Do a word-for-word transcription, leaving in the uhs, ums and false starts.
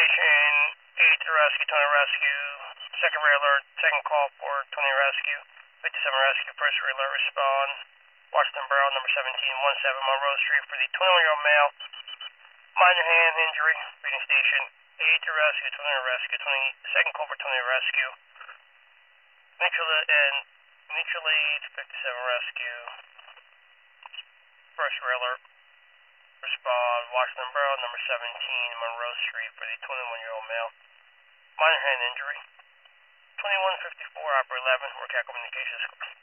Station, eight to rescue, twenty rescue, second ray alert, second call for twenty rescue, fifty-seven rescue, first ray alert, respond. Washington Borough, number seventeen, one seven Monroe Street for the twenty-one-year-old male, minor hand injury, reading station, eight to rescue, twenty rescue, twenty, second call for twenty rescue, mutual and mutual aid, fifty-seven rescue, first ray alert, respond. Washington Borough, number seventeen, Monroe Street for the twenty-one-year-old male, minor hand injury, twenty-one fifty-four, operator eleven, Work Communications.